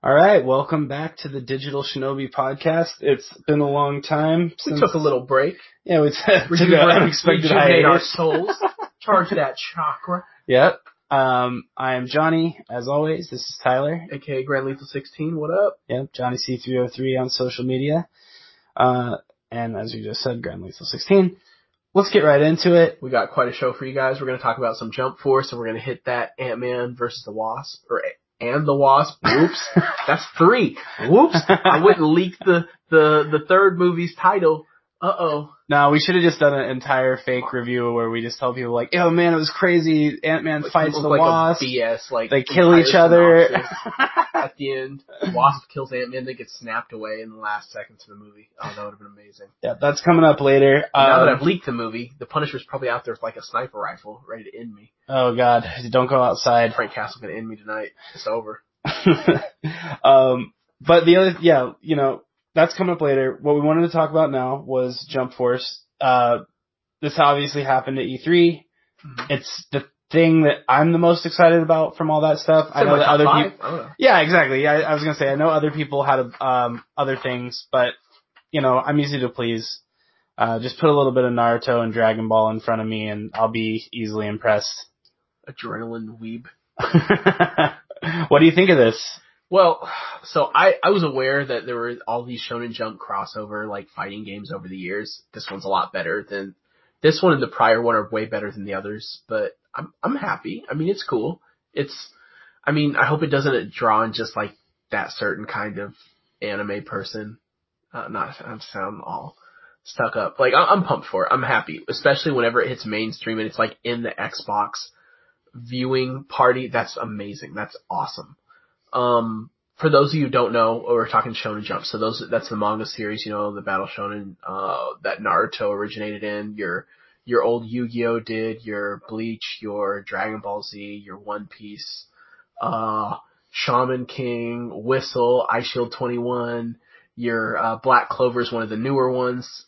All right, welcome back to the Digital Shinobi podcast. It's been a long time We since... took a little break. Yeah, we took an unexpected hiatus. Our hiatus. souls. Charge that chakra. Yep. I am Johnny, as always. This is Tyler. AKA Grand Lethal 16. What up? Yep, Johnny C303 on social media. And as you just said, Grand Lethal 16. Let's get right into it. We got quite a show for you guys. We're going to talk about some Jump Force, and we're going to hit that Ant-Man versus the Wasp, and the Wasp. Whoops. That's 3. Whoops. I wouldn't leak the third movie's title. Uh-oh. No, we should have just done an entire fake review where we just tell people like, oh man, it was crazy. Ant-Man fights the Wasp. BS, they kill each other. At the end, Wasp kills Ant-Man. They get snapped away in the last seconds of the movie. Oh, that would have been amazing. Yeah, that's coming up later. Now that I've leaked the movie, the Punisher's probably out there with like a sniper rifle ready to end me. Oh god, don't go outside. Frank Castle's gonna end me tonight. It's over. But the other, that's coming up later. What we wanted to talk about now was Jump Force. This obviously happened at E3. Mm-hmm. It's the thing that I'm the most excited about from all that stuff. I know that other people. Yeah, exactly. Yeah, I was gonna say I know other people had other things, but I'm easy to please. Just put a little bit of Naruto and Dragon Ball in front of me, and I'll be easily impressed. Adrenaline weeb. What do you think of this? Well, so I was aware that there were all these Shonen Jump crossover like fighting games over the years. This one's a lot better than this one, and the prior one are way better than the others. But I'm happy. I mean, it's cool. I hope it doesn't draw on just like that certain kind of anime person. Not sound all stuck up. Like I'm pumped for it. I'm happy, especially whenever it hits mainstream and it's like in the Xbox viewing party. That's amazing. That's awesome. For those of you who don't know, we're talking Shonen Jump. So that's the manga series, the Battle Shonen, that Naruto originated in, your old Yu-Gi-Oh did, your Bleach, your Dragon Ball Z, your One Piece, Shaman King, Whistle, Eyeshield 21, your, Black Clover is one of the newer ones.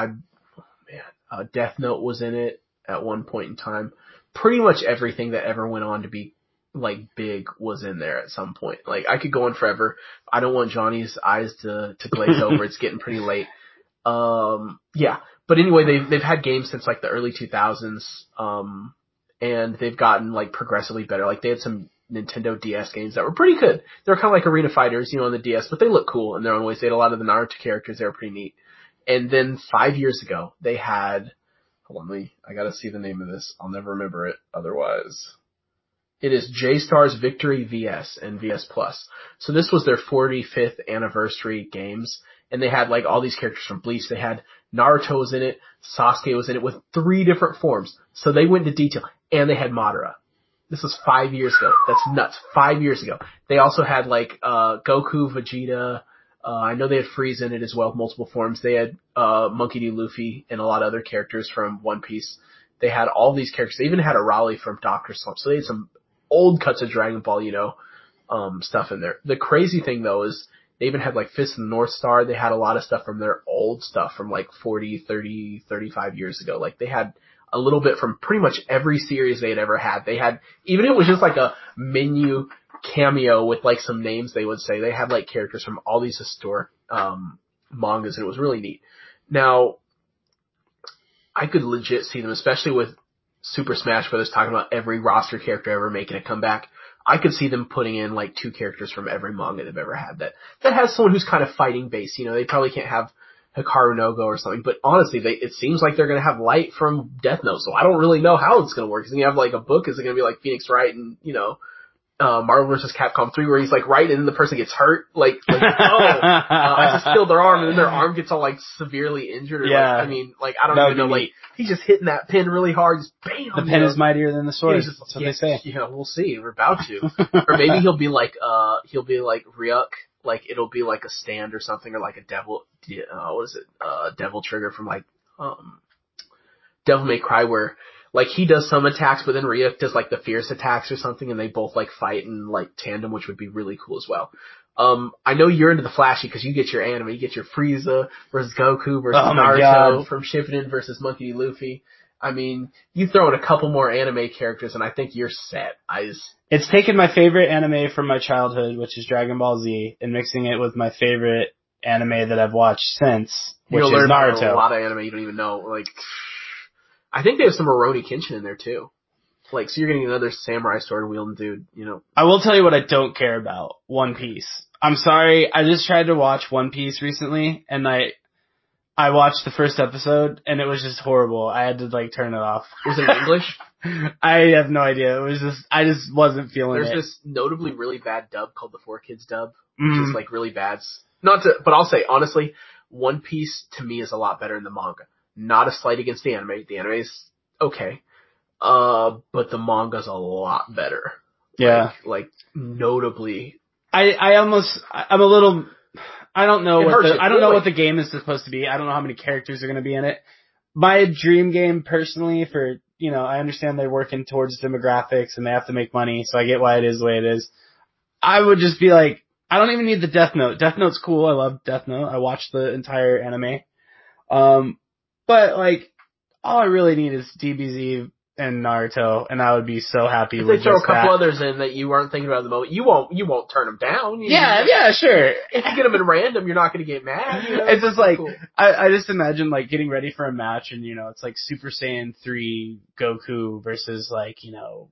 Death Note was in it at one point in time. Pretty much everything that ever went on to be like big was in there at some point. Like I could go on forever. I don't want Johnny's eyes to glaze over. It's getting pretty late. Yeah. But anyway, they've had games since like the early 2000s. And they've gotten like progressively better. Like they had some Nintendo DS games that were pretty good. They were kind of like Arena Fighters, on the DS, but they look cool in their own ways. They had a lot of the Naruto characters. They were pretty neat. And then 5 years ago, they had, hold on, I gotta see the name of this. I'll never remember it otherwise. It is J-Star's Victory VS and VS Plus. So this was their 45th anniversary games, and they had like all these characters from Bleach. They had Naruto was in it, Sasuke was in it with 3 different forms. So they went into detail, and they had Madara. This was 5 years ago. That's nuts. 5 years ago. They also had like Goku, Vegeta. I know they had Frieza in it as well, multiple forms. They had Monkey D. Luffy and a lot of other characters from One Piece. They had all these characters. They even had a Raleigh from Dr. Slump. So they had some old cuts of Dragon Ball, stuff in there. The crazy thing though is they even had like Fist of the North Star. They had a lot of stuff from their old stuff from like 40, 30, 35 years ago. Like they had a little bit from pretty much every series they had ever had. They had, even if it was just like a menu cameo with like some names they would say, they had like characters from all these historic, mangas, and it was really neat. Now, I could legit see them, especially with Super Smash Bros. Talking about every roster character ever making a comeback. I could see them putting in like 2 characters from every manga they've ever had that has someone who's kind of fighting based. They probably can't have Hikaru no Go or something, but honestly, it seems like they're going to have Light from Death Note, so I don't really know how it's going to work. Is it going to have like a book? Is it going to be like Phoenix Wright and, Marvel vs. Capcom 3 where he's like right and then the person gets hurt? I just killed their arm and then their arm gets all like severely injured. Or, yeah. I don't even know, like, he's just hitting that pin really hard, just bam! The pin is mightier than the sword. That's what they say. Yeah, we'll see. We're about to. Or maybe he'll be like Ryuk. Like, it'll be like a stand or something, or like a devil, Devil Trigger from like, Devil May Cry, where like he does some attacks, but then Ryuk does like the fierce attacks or something, and they both like fight in like tandem, which would be really cool as well. I know you're into the flashy because you get your anime, you get your Frieza versus Goku versus Naruto from Shippuden versus Monkey D. Luffy. I mean, you throw in a couple more anime characters and I think you're set. It's taken my favorite anime from my childhood, which is Dragon Ball Z, and mixing it with my favorite anime that I've watched since, which is Naruto. A lot of anime you don't even know. Like, I think they have some Rurouni Kenshin in there too. Like, so you're getting another samurai sword wielding dude, you know. I will tell you what I don't care about. One Piece. I'm sorry, I just tried to watch One Piece recently, and I watched the first episode, and it was just horrible. I had to, like, turn it off. Was it in English? I have no idea. It was just, I just wasn't feeling There's it. this notably really bad dub called the 4Kids dub, which is, like, really bad. But I'll say, honestly, One Piece to me is a lot better than the manga. Not a slight against the anime. The anime is okay. But the manga's a lot better. Yeah. Like notably. I'm a little, I don't know what the game is supposed to be. I don't know how many characters are going to be in it. My dream game personally for, you know, I understand they're working towards demographics and they have to make money, so I get why it is the way it is. I would just be like, I don't even need the Death Note. Death Note's cool. I love Death Note. I watched the entire anime. But like, all I really need is DBZ and Naruto, and I would be so happy with they throw just a couple that. others in that you weren't thinking about at the moment, you won't turn them down. Yeah, sure. If you get them in random, you're not going to get mad. You know? It's just like, cool. I just imagine like getting ready for a match and, you know, it's like Super Saiyan 3 Goku versus like, you know,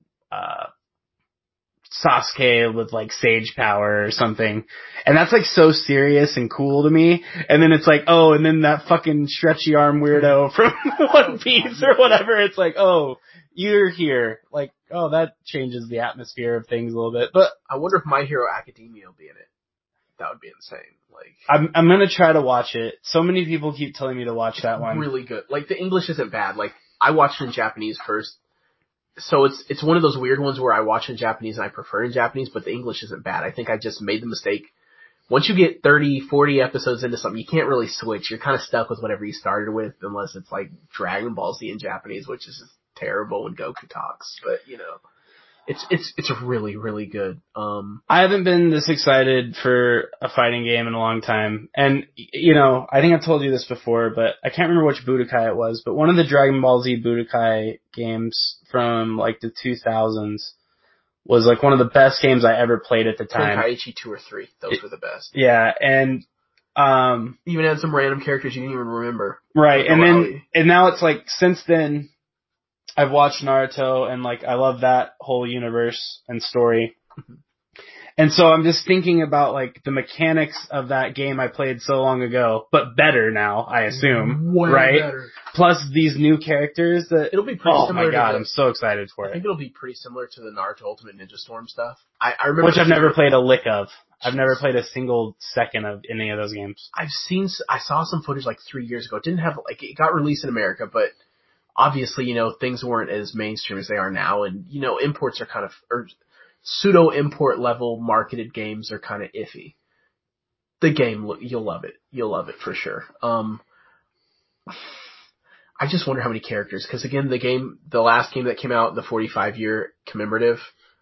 Sasuke with like Sage Power or something. And that's like so serious and cool to me. And then it's like, oh, and then that fucking stretchy arm weirdo from One Piece or whatever. It's like, oh, you're here. Like, oh, that changes the atmosphere of things a little bit. But I wonder if My Hero Academia will be in it. That would be insane. Like, I'm gonna try to watch it. So many people keep telling me to watch that one. Really good. Like, the English isn't bad. Like, I watched it in Japanese first. So it's one of those weird ones where I watch in Japanese and I prefer in Japanese, but the English isn't bad. I think I just made the mistake. Once you get 30, 40 episodes into something, you can't really switch. You're kind of stuck with whatever you started with, unless it's like Dragon Ball Z in Japanese, which is just terrible when Goku talks. But, you know, it's really, really good. I haven't been this excited for a fighting game in a long time. And, you know, I think I've told you this before, but I can't remember which Budokai it was, but one of the Dragon Ball Z Budokai games from like the 2000s was like one of the best games I ever played at the time. Tenkaichi 2 or 3. Those were the best. Yeah, and even had some random characters you didn't even remember. Right, and now it's like since then I've watched Naruto and like I love that whole universe and story. And so I'm just thinking about like the mechanics of that game I played so long ago, but better now, I assume. Way right? Better. Plus these new characters that it'll be pretty similar. Oh my god, I'm so excited for it. I think it'll be pretty similar to the Naruto Ultimate Ninja Storm stuff. I remember, which I've never played a lick of. I've never played a single second of any of those games. I saw some footage like 3 years ago. It didn't have like, it got released in America, but obviously, you know, things weren't as mainstream as they are now, and you know, imports are kind of, or pseudo import level marketed games are kind of iffy. The game, you'll love it. You'll love it for sure. I just wonder how many characters, because again, the last game that came out, the 45-year commemorative,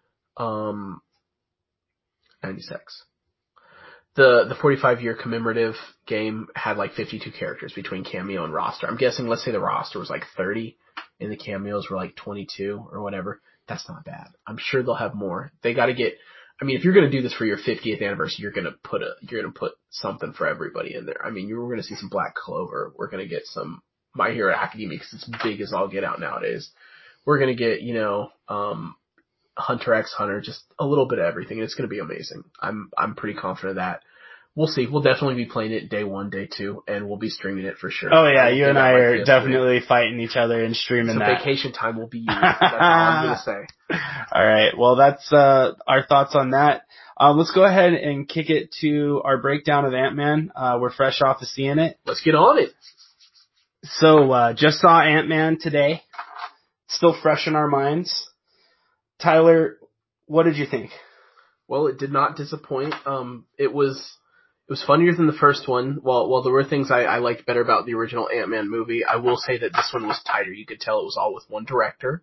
96. The 45-year commemorative game had like 52 characters between cameo and roster. I'm guessing, let's say the roster was like 30 and the cameos were like 22 or whatever. That's not bad. I'm sure they'll have more. They got to get, I mean, if you're going to do this for your 50th anniversary, you're going to put something for everybody in there. I mean, we're going to see some Black Clover. We're going to get some My Hero Academia because it's big as all get out nowadays. We're going to get, you know, Hunter x Hunter, just a little bit of everything. And it's going to be amazing. I'm pretty confident of that. We'll see. We'll definitely be playing it day 1, day 2, and we'll be streaming it for sure. Oh yeah, you and I are definitely fighting each other and streaming that. So vacation time will be used. That's all I'm going to say. All right. Well, that's our thoughts on that. Let's go ahead and kick it to our breakdown of Ant-Man. We're fresh off of seeing it. Let's get on it. So, just saw Ant-Man today. Still fresh in our minds. Tyler, what did you think? Well, it did not disappoint. It was funnier than the first one. While there were things I liked better about the original Ant-Man movie, I will say that this one was tighter. You could tell it was all with one director.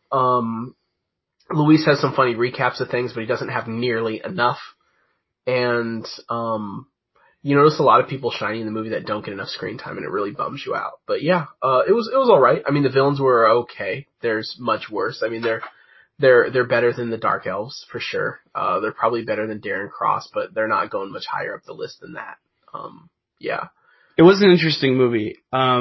Luis has some funny recaps of things, but he doesn't have nearly enough. And, you notice a lot of people shining in the movie that don't get enough screen time, and it really bums you out. But yeah, it was all right. I mean, the villains were okay. There's much worse. I mean, they're better than the Dark Elves for sure. They're probably better than Darren Cross, but they're not going much higher up the list than that. Yeah. It was an interesting movie.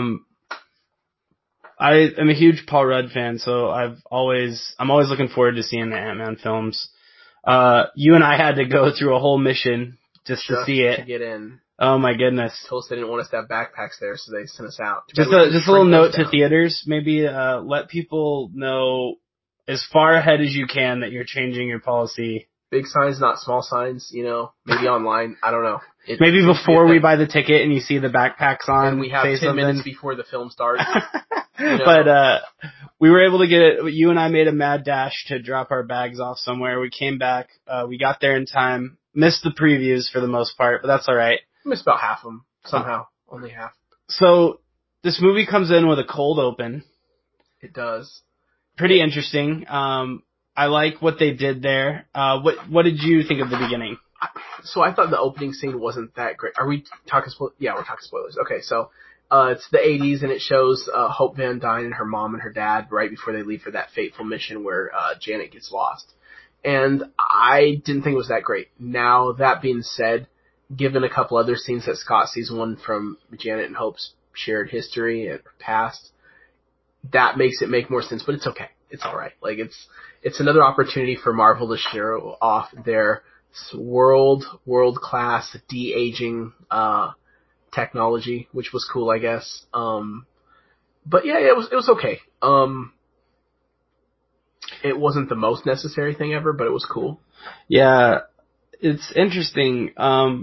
I am a huge Paul Rudd fan, so I'm always looking forward to seeing the Ant-Man films. You and I had to go through a whole mission just to see it. To get in. Oh my goodness. Told us they didn't want us to have backpacks there, so they sent us out. Just a little note to theaters, maybe let people know as far ahead as you can that you're changing your policy. Big signs, not small signs, maybe online. I don't know. Maybe before we buy the ticket and you see the backpacks on. And we have 10 minutes before the film starts. But we were able to get it. You and I made a mad dash to drop our bags off somewhere. We came back. We got there in time. Missed the previews for the most part, but that's all right. Missed about half of them somehow. Only half. So this movie comes in with a cold open. It does. Pretty interesting. I like what they did there. What did you think of the beginning? So I thought the opening scene wasn't that great. Are we talking Yeah, we're talking spoilers. Okay, so it's the 80s and it shows Hope Van Dyne and her mom and her dad right before they leave for that fateful mission where Janet gets lost. And I didn't think it was that great. Now, that being said, given a couple other scenes that Scott sees, one from Janet and Hope's shared history and past, that makes it make more sense, but it's okay. It's alright. Like, it's another opportunity for Marvel to show off their world-class de-aging, technology, which was cool, I guess. But yeah, it was okay. It wasn't the most necessary thing ever, but it was cool. Yeah, it's interesting. But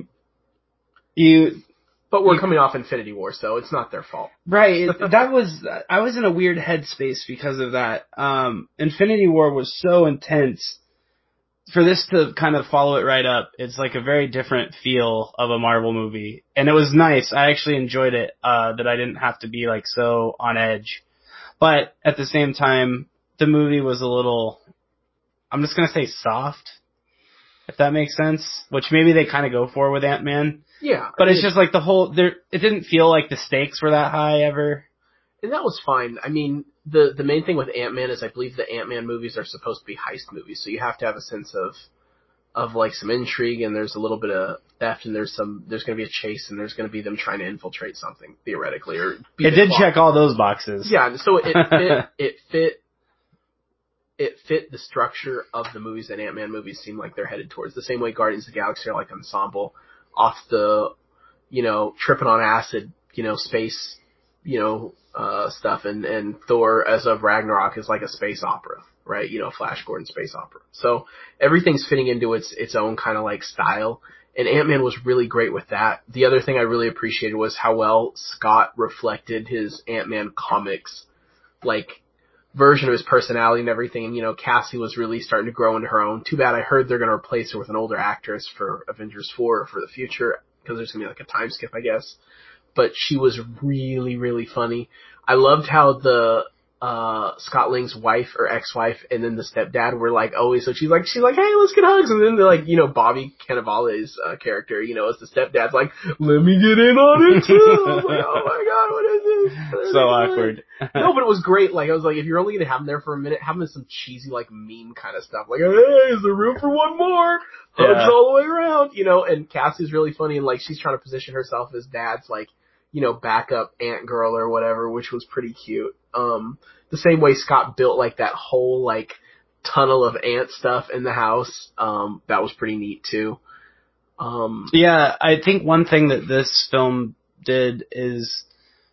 we're coming off Infinity War, so it's not their fault. Right. I was in a weird headspace because of that. Infinity War was so intense. For this to kind of follow it right up, it's like a very different feel of a Marvel movie. And it was nice. I actually enjoyed it, that I didn't have to be like so on edge. But at the same time, the movie was a little, I'm just gonna say soft, if that makes sense. Which maybe they kind of go for with Ant-Man. Yeah. But it's just like it didn't feel like the stakes were that high ever. And that was fine. I mean, the main thing with Ant-Man is I believe the Ant-Man movies are supposed to be heist movies, so you have to have a sense of like some intrigue, and there's a little bit of theft, and there's going to be a chase, and there's going to be them trying to infiltrate something, theoretically. It did check all those boxes. Yeah, so it fit the structure of the movies that Ant-Man movies seem like they're headed towards. The same way Guardians of the Galaxy are like ensemble off the, tripping on acid, space, stuff, and Thor as of Ragnarok is like a space opera, right? Flash Gordon space opera. So everything's fitting into its own kind of like style, and Ant-Man was really great with that. The other thing I really appreciated was how well Scott reflected his Ant-Man comics, like, version of his personality and everything, and Cassie was really starting to grow into her own. Too bad I heard they're going to replace her with an older actress for Avengers 4 for the future, because there's going to be like a time skip, I guess. But she was really, really funny. I loved how the Scott Lang's wife or ex-wife and then the stepdad were like always, so she's like, hey, let's get hugs. And then they're like, Bobby Cannavale's character, as the stepdad's like, let me get in on it too. I was like, oh my god, what is this? So awkward. No, but it was great. Like, I was like, if you're only gonna have him there for a minute, have him in some cheesy like meme kind of stuff. Like, hey, is there room for one more? Hugs all the way around, and Cassie's really funny, and like she's trying to position herself as dad's like, backup Ant Girl or whatever, which was pretty cute. The same way Scott built like that whole like tunnel of ant stuff in the house, that was pretty neat too. Yeah, I think one thing that this film did is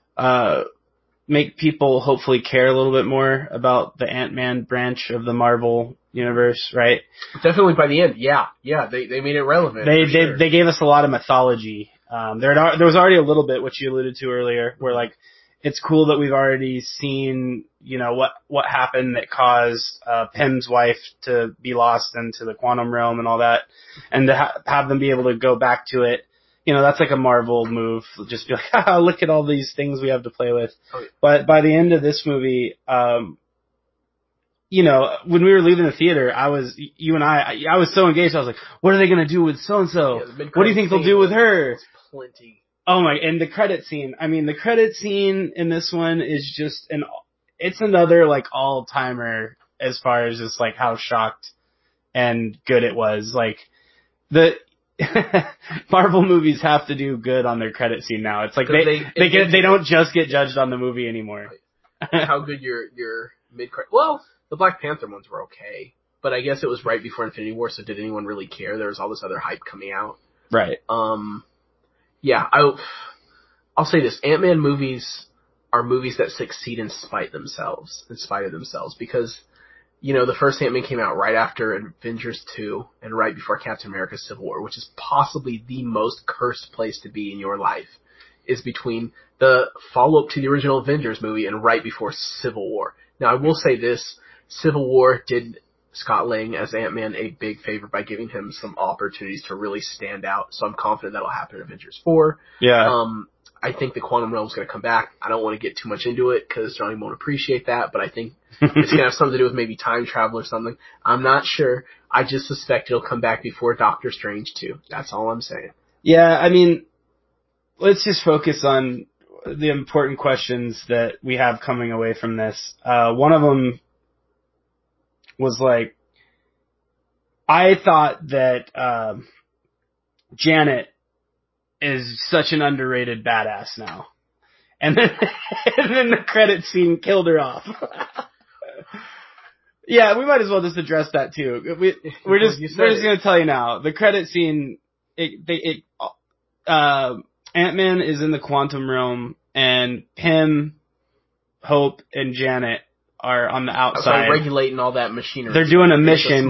make people hopefully care a little bit more about the Ant-Man branch of the Marvel universe, right? Definitely by the end, yeah, they made it relevant. They gave us a lot of mythology. There was already a little bit, which you alluded to earlier, where like it's cool that we've already seen, what happened that caused Pym's wife to be lost into the quantum realm and all that, and to have them be able to go back to it. That's like a Marvel move. Just be like, haha, look at all these things we have to play with. Oh, yeah. But by the end of this movie, when we were leaving the theater, I was so engaged. I was like, what are they going to do with so-and-so? What do you think they'll do with her? plenty. Oh my, and the credit scene. I mean, the credit scene in this one is just it's another like all-timer as far as just like how shocked and good it was. Like the Marvel movies have to do good on their credit scene now. It's like they don't just get judged on the movie anymore. How good your mid-credit. Well, the Black Panther ones were okay, but I guess it was right before Infinity War, so did anyone really care? There was all this other hype coming out. Right. Yeah, I'll say this. Ant-Man movies are movies that succeed in spite of themselves, because, you know, the first Ant-Man came out right after Avengers 2 and right before Captain America Civil War, which is possibly the most cursed place to be in your life, is between the follow-up to the original Avengers movie and right before Civil War. Now, I will say this. Civil War did Scott Lang as Ant-Man a big favor by giving him some opportunities to really stand out, so I'm confident that'll happen in Avengers 4. Yeah. I think the Quantum Realm's going to come back. I don't want to get too much into it because Johnny won't appreciate that, but I think it's going to have something to do with maybe time travel or something. I'm not sure. I just suspect it'll come back before Doctor Strange 2. That's all I'm saying. Yeah, I mean, let's just focus on the important questions that we have coming away from this. One of them was like, I thought that Janet is such an underrated badass now. And then, and then the credit scene killed her off. Yeah, we might as well just address that too. We're just going to tell you now. The credit scene, Ant-Man is in the quantum realm, and Pym, Hope, and Janet are on the outside. Regulating all that machinery. They're doing a mission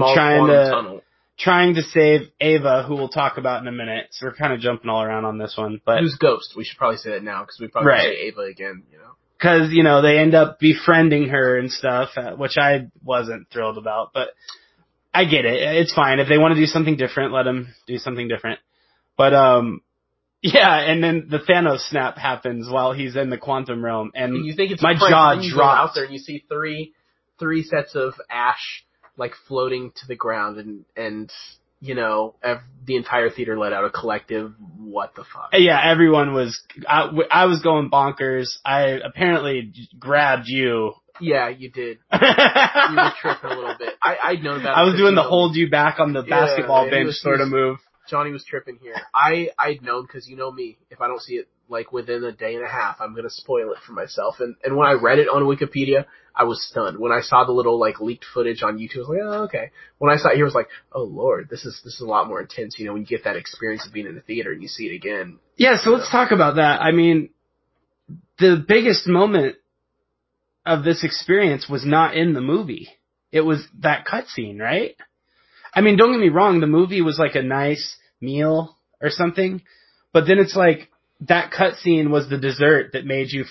trying to save Ava, who we'll talk about in a minute. So we're kind of jumping all around on this one. But who's Ghost? We should probably say that now because we probably say Ava again, you know. Because, you know, they end up befriending her and stuff, which I wasn't thrilled about. But I get it. It's fine. If they want to do something different, let them do something different. But, yeah, and then the Thanos snap happens while he's in the quantum realm. And you think it's my jaw dropped. You go out there and you see three sets of ash like floating to the ground, and you know, the entire theater let out a collective, what the fuck? Yeah, everyone was, I was going bonkers. I apparently grabbed you. Yeah, you did. You were tripping a little bit. I'd known about it. I was doing the hold you back on the basketball bench sort of move. Johnny was tripping here. I'd known because you know me. If I don't see it like within a day and a half, I'm gonna spoil it for myself. And when I read it on Wikipedia, I was stunned. When I saw the little like leaked footage on YouTube, I was like, oh, okay. When I saw it here, I was like, oh lord, this is a lot more intense. You know, when you get that experience of being in the theater and you see it again. Yeah, so let's talk about that. I mean, the biggest moment of this experience was not in the movie. It was that cutscene, right? I mean, don't get me wrong, the movie was like a nice meal or something, but then it's like that cutscene was the dessert that made you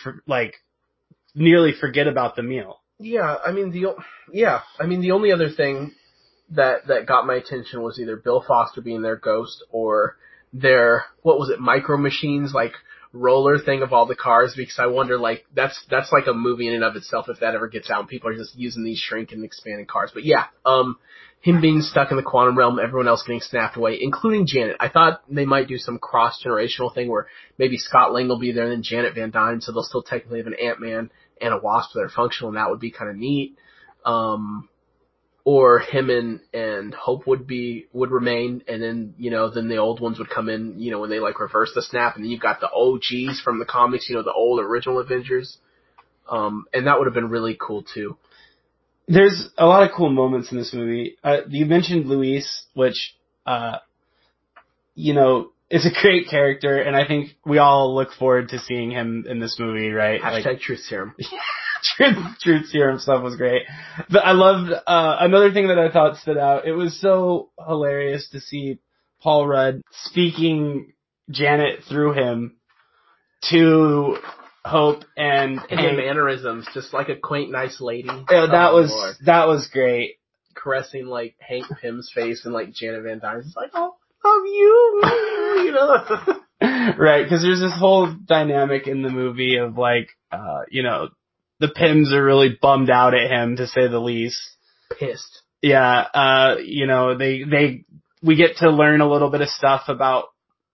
nearly forget about the meal. Yeah, I mean the only other thing that got my attention was either Bill Foster being their Ghost or their, what was it, Micro Machines, like roller thing of all the cars, because I wonder, like, that's like a movie in and of itself if that ever gets out and people are just using these shrink and expanding cars. But yeah, him being stuck in the quantum realm, everyone else getting snapped away, including Janet. I thought they might do some cross-generational thing where maybe Scott Lang will be there and then Janet Van Dyne, so they'll still technically have an Ant-Man and a Wasp that are functional, and that would be kind of neat. Or him and Hope would remain, and then, you know, then the old ones would come in, you know, when they like reverse the snap, and then you've got the OGs from the comics, you know, the old original Avengers. And that would have been really cool too. There's a lot of cool moments in this movie. You mentioned Luis, which, you know, is a great character, and I think we all look forward to seeing him in this movie, right? Hashtag Truth Serum. Truth Serum stuff was great. But I loved, another thing that I thought stood out, it was so hilarious to see Paul Rudd speaking Janet through him to Hope and the mannerisms, just like a quaint, nice lady. Yeah, that was great. Caressing like Hank Pym's face and like Janet Van Dyne's. It's like, oh, love you, you know. Right, because there's this whole dynamic in the movie of like, you know, the Pyms are really bummed out at him, to say the least. Pissed. Yeah, you know, we get to learn a little bit of stuff about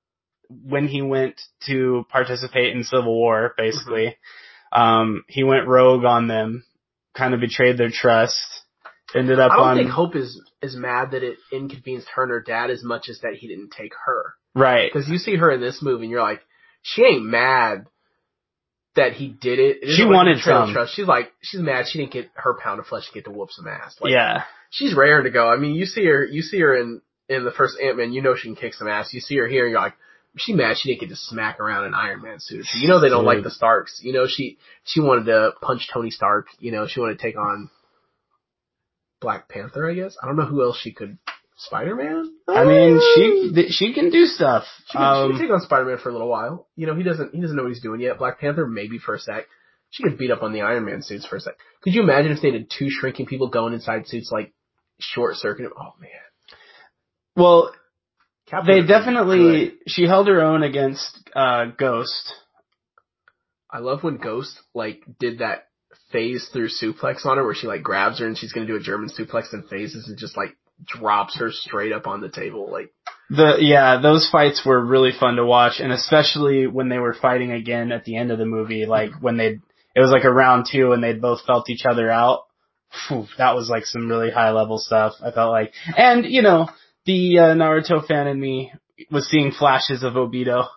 when he went to participate in Civil War, basically. He went rogue on them, kind of betrayed their trust. Ended up I don't think Hope is mad that it inconvenienced her and her dad as much as that he didn't take her. Right. Because you see her in this movie and you're like, she ain't mad that he did it. She wanted some. Trust. She's mad she didn't get her pound of flesh to get to whoop some ass. Like, yeah. She's raring to go. I mean, you see her in the first Ant-Man, you know she can kick some ass. You see her here and you're like, she mad she didn't get to smack around in Iron Man suit. So you know they don't like the Starks. You know, she wanted to punch Tony Stark. You know, she wanted to take on Black Panther, I guess. I don't know who else she could. Spider-Man? I mean, she can do stuff. She can take on Spider-Man for a little while. You know, he doesn't know what he's doing yet. Black Panther, maybe for a sec. She could beat up on the Iron Man suits for a sec. Could you imagine if they did 2 shrinking people going inside suits like short circuit? Oh man. Well, they definitely. She held her own against Ghost. I love when Ghost like did that phase through suplex on her, where she like grabs her and she's gonna do a German suplex and phases and just like drops her straight up on the table. Like those fights were really fun to watch, and especially when they were fighting again at the end of the movie, like when it was like a round 2 and they'd both felt each other out. Whew, that was like some really high level stuff, I felt like. And, you know, the Naruto fan in me was seeing flashes of Obito.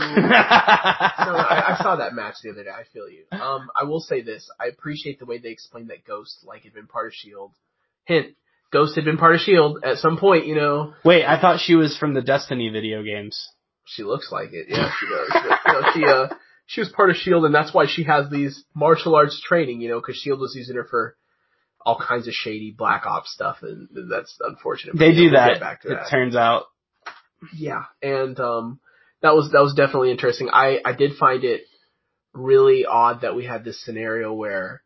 I saw that match the other day. I feel you. I will say this. I appreciate the way they explained that Ghost like had been part of S.H.I.E.L.D. Hint. Ghost had been part of S.H.I.E.L.D. at some point, you know. Wait, I thought she was from the Destiny video games. She looks like it. Yeah, she does. But, you know, she was part of S.H.I.E.L.D. and that's why she has these martial arts training, you know, because S.H.I.E.L.D. was using her for all kinds of shady Black Ops stuff, and that's unfortunate. They do that, it turns out. Yeah, and that was definitely interesting. I did find it really odd that we had this scenario where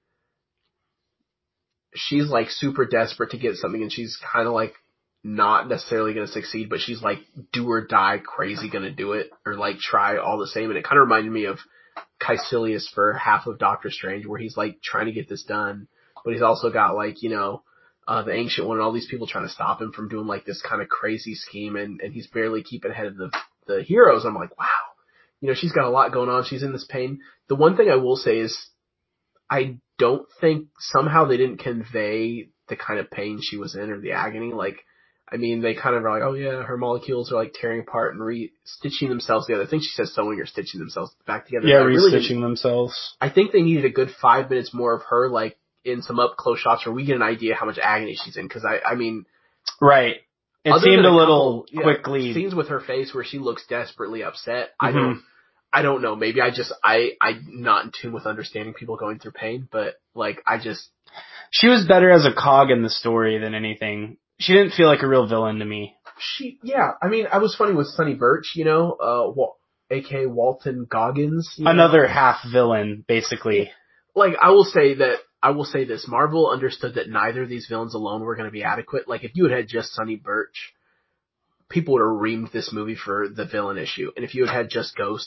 she's like super desperate to get something and she's kind of like not necessarily going to succeed, but she's like do or die crazy going to do it or like try all the same. And it kind of reminded me of Caecilius for half of Doctor Strange, where he's like trying to get this done, but he's also got like, you know, the Ancient One and all these people trying to stop him from doing like this kind of crazy scheme, and he's barely keeping ahead of the heroes. I'm like, wow, you know, she's got a lot going on. She's in this pain. The one thing I will say is I don't think somehow they didn't convey the kind of pain she was in or the agony. Like, I mean, they kind of are like, oh yeah, her molecules are like tearing apart and stitching themselves together. I think she says sewing or stitching themselves back together. Yeah, re-stitching themselves. I think they needed a good 5 minutes more of her, like, in some up close shots where we get an idea how much agony she's in. Cause I mean. Right. It seemed a little quickly. Scenes with her face where she looks desperately upset. Mm-hmm. I don't know. Maybe I'm not in tune with understanding people going through pain, but like, she was better as a cog in the story than anything. She didn't feel like a real villain to me. I mean, I was funny with Sonny Birch, you know, aka Walton Goggins. Another half villain, basically. Like, I will say this, Marvel understood that neither of these villains alone were going to be adequate. Like, if you had just Sonny Birch, people would have reamed this movie for the villain issue. And if you had just Ghost,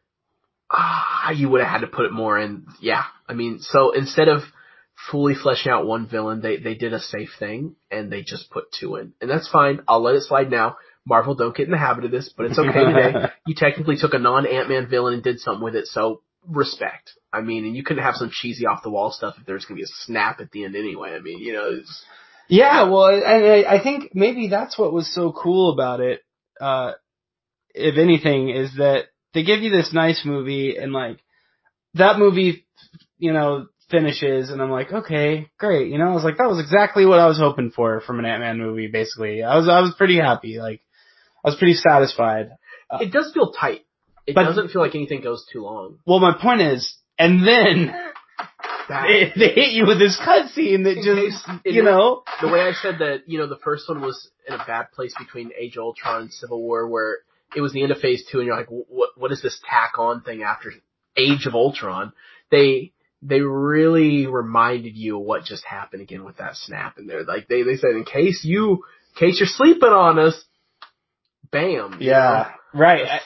you would have had to put it more in. Yeah. I mean, so instead of fully fleshing out one villain, they did a safe thing and they just put 2 in. And that's fine. I'll let it slide now. Marvel, don't get in the habit of this, but it's okay today. You technically took a non-Ant-Man villain and did something with it, so respect. I mean, and you couldn't have some cheesy off the wall stuff if there's going to be a snap at the end anyway. I mean, you know. Yeah, well, and I think maybe that's what was so cool about it, if anything, is that they give you this nice movie and like, that movie, you know, finishes and I'm like, okay, great. You know, I was like, that was exactly what I was hoping for from an Ant-Man movie, basically. I was pretty happy. Like, I was pretty satisfied. It does feel tight. It doesn't feel like anything goes too long. Well, my point is, and then they hit you with this cutscene that you know. The way I said that, you know, the first one was in a bad place between Age of Ultron and Civil War, where it was the end of Phase 2 and you're like, what is this tack on thing after Age of Ultron? They really reminded you of what just happened again with that snap in there. Like, they said, in case you're sleeping on us, bam. Yeah, know? Right.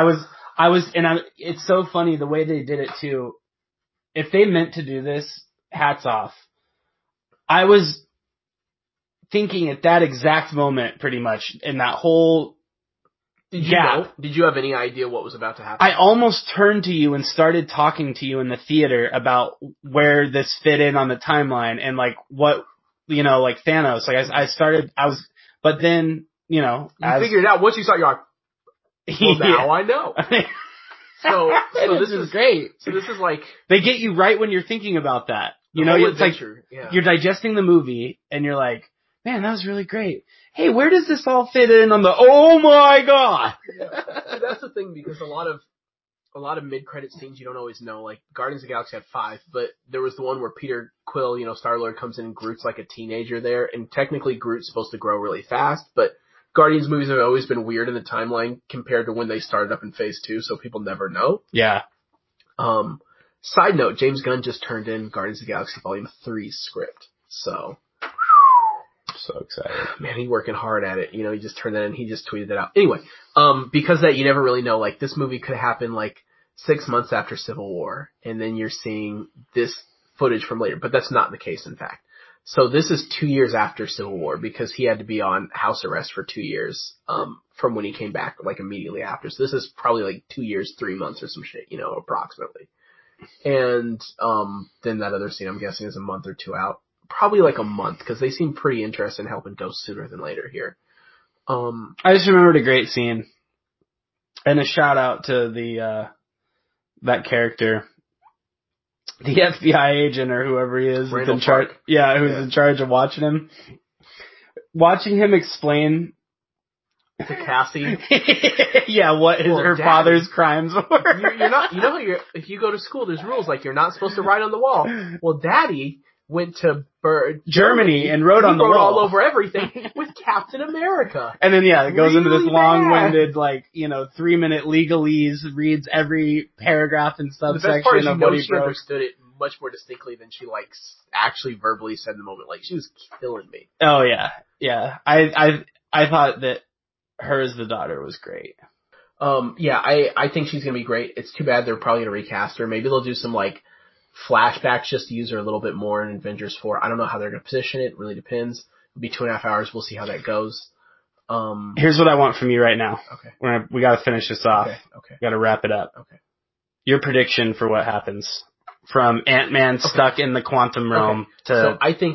It's so funny the way they did it too. If they meant to do this, hats off. I was thinking at that exact moment, pretty much, in that whole gap. Did you have any idea what was about to happen? I almost turned to you and started talking to you in the theater about where this fit in on the timeline and like what, like Thanos. Like but then, you figured it out. Once you saw it, you're like, well, now I know. So this is great. So this is like, they get you right when you're thinking about that. It's adventure. Like you're digesting the movie and you're like, man, that was really great. Hey, where does this all fit in on the, oh my god! Yeah. So that's the thing, because a lot of mid-credit scenes you don't always know. Like, Guardians of the Galaxy had 5, but there was the one where Peter Quill, Star-Lord comes in and Groot's like a teenager there, and technically Groot's supposed to grow really fast, but Guardians movies have always been weird in the timeline compared to when they started up in Phase 2, so people never know. Yeah. Side note, James Gunn just turned in Guardians of the Galaxy Volume 3 script, so excited. Man, he's working hard at it. He just turned that in. He just tweeted it out. Anyway, because that you never really know, like, this movie could happen like 6 months after Civil War, and then you're seeing this footage from later, but that's not the case, in fact. So this is 2 years after Civil War, because he had to be on house arrest for 2 years, from when he came back, like, immediately after. So this is probably like 2 years, 3 months or some shit, approximately. And, then that other scene, I'm guessing, is a month or two out. Probably like a month, because they seem pretty interested in helping Ghost sooner than later here. I just remembered a great scene. And a shout out to that character. The FBI agent or whoever he is. Randall in charge. Park. Yeah, who's in charge of watching him. Watching him explain to Cassie. Yeah, what her Daddy, father's crimes were. You're not, if you go to school, there's rules, like you're not supposed to write on the wall. Well, Daddy went to Germany and wrote on the wall. all over everything with Captain America. And then, it goes into this bad. long-winded, 3-minute legalese, reads every paragraph and subsection the best part is, of what he she broke. understood it much more distinctly than she, actually verbally said in the moment. Like, she was killing me. Oh, yeah. Yeah. I thought that her as the daughter was great. I think she's gonna be great. It's too bad they're probably gonna recast her. Maybe they'll do some, flashbacks just to use her a little bit more in Avengers 4. I don't know how they're going to position it. It really depends. It'll be 2.5 hours. We'll see how that goes. Here's what I want from you right now. Okay. We got to finish this off. Okay. Got to wrap it up. Okay. Your prediction for what happens from Ant-Man stuck in the quantum realm to... So I think...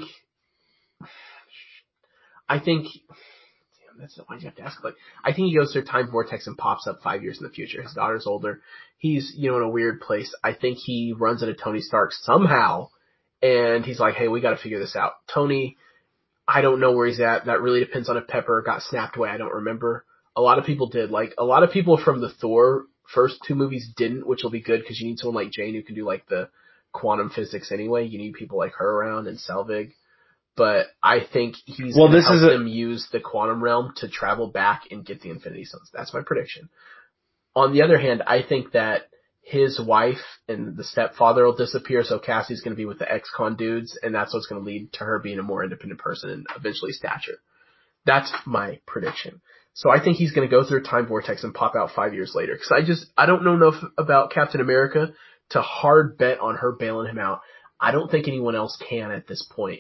That's why you have to ask. I think he goes through a time vortex and pops up 5 years in the future. His daughter's older. He's, in a weird place. I think he runs into Tony Stark somehow, and he's like, hey, we gotta figure this out. Tony, I don't know where he's at. That really depends on if Pepper got snapped away. I don't remember. A lot of people did. A lot of people from the Thor first 2 movies didn't, which will be good, because you need someone like Jane who can do, the quantum physics anyway. You need people like her around, and Selvig. But I think he's going to help them use the quantum realm to travel back and get the Infinity Stones. That's my prediction. On the other hand, I think that his wife and the stepfather will disappear, so Cassie's going to be with the ex-con dudes, and that's what's going to lead to her being a more independent person and eventually Stature. That's my prediction. So I think he's going to go through a time vortex and pop out 5 years later. Because I don't know enough about Captain America to hard bet on her bailing him out. I don't think anyone else can at this point.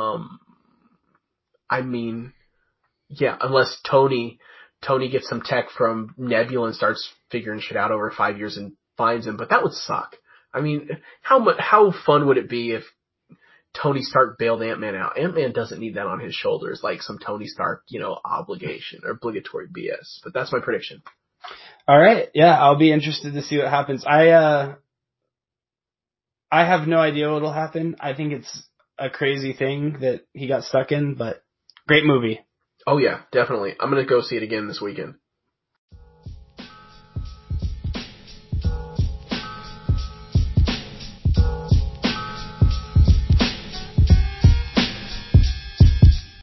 Unless Tony gets some tech from Nebula and starts figuring shit out over 5 years and finds him, but that would suck. How fun would it be if Tony Stark bailed Ant-Man out? Ant-Man doesn't need that on his shoulders, like some Tony Stark, obligatory BS. But that's my prediction. All right. Yeah, I'll be interested to see what happens. I have no idea what'll happen. I think it's a crazy thing that he got stuck in, but great movie. Oh yeah, definitely. I'm gonna go see it again this weekend.